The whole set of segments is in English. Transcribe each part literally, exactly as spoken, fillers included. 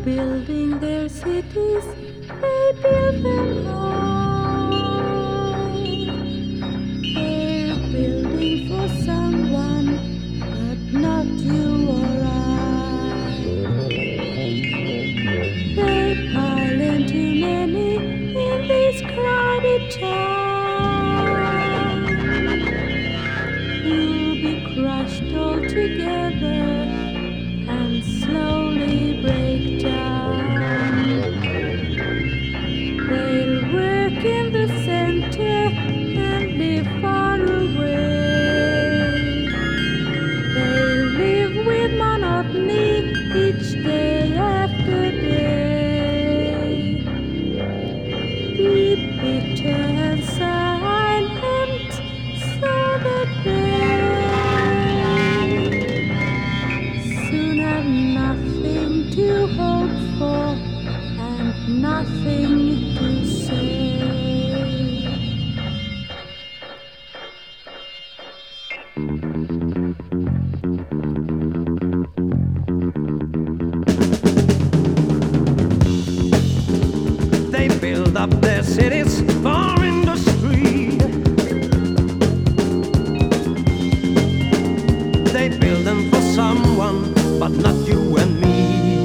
building their cities, they build them high. They're building for someone, but not you or I. They pile in too many in this crowded town. You'll be crushed all together and slowly break down. They'll work in the center and live far away. They'll live with monotony each day after day. Be bitter and silent so that they soon have nothing to hope for and nothing to say. They build up their cities for industry. They build them for someone, but not you and me.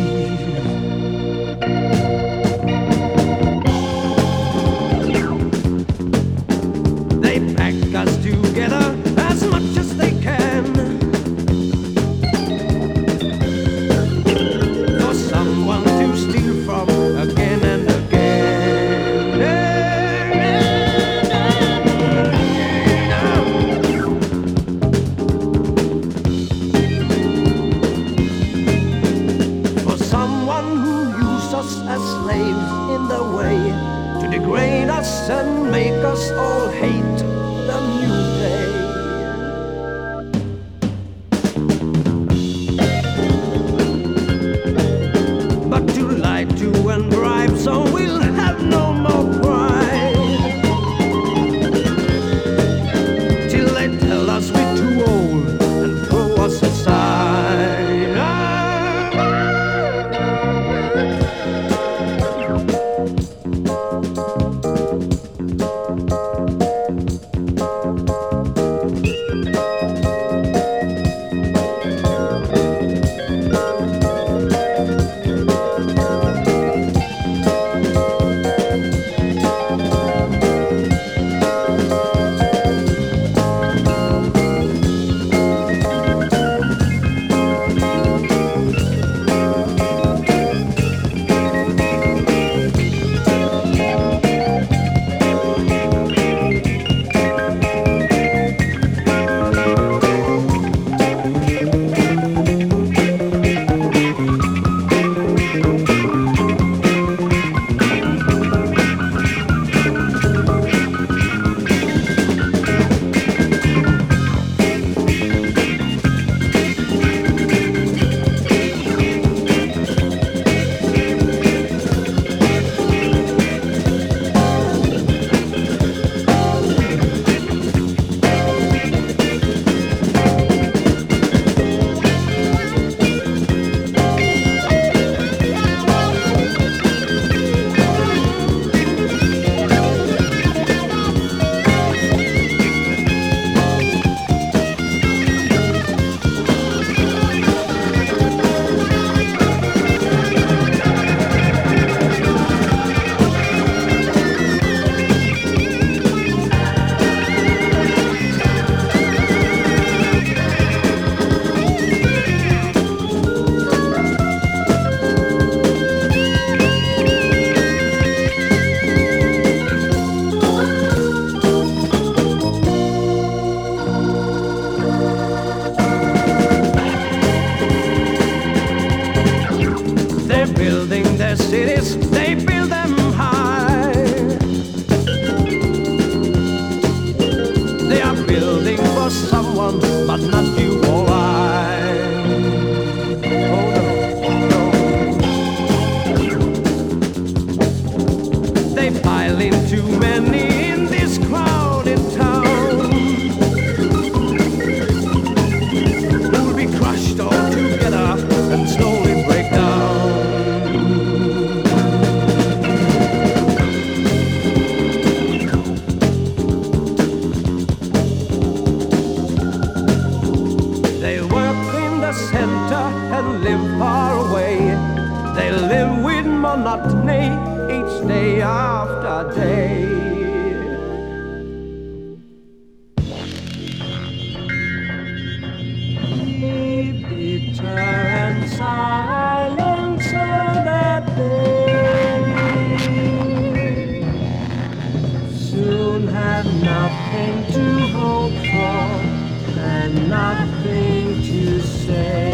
They pack us together as much as they can, for someone to steal from again and again. For someone who uses us as slaves in the way to degrade us and make us all hate the new day. But to lie to and bribe, so we'll have no more pride, till they tell us we're too old and throw us aside. the center and live far away. They live with monotony each day after day. Bitter and silent so that they soon have nothing to hope for and nothing to say.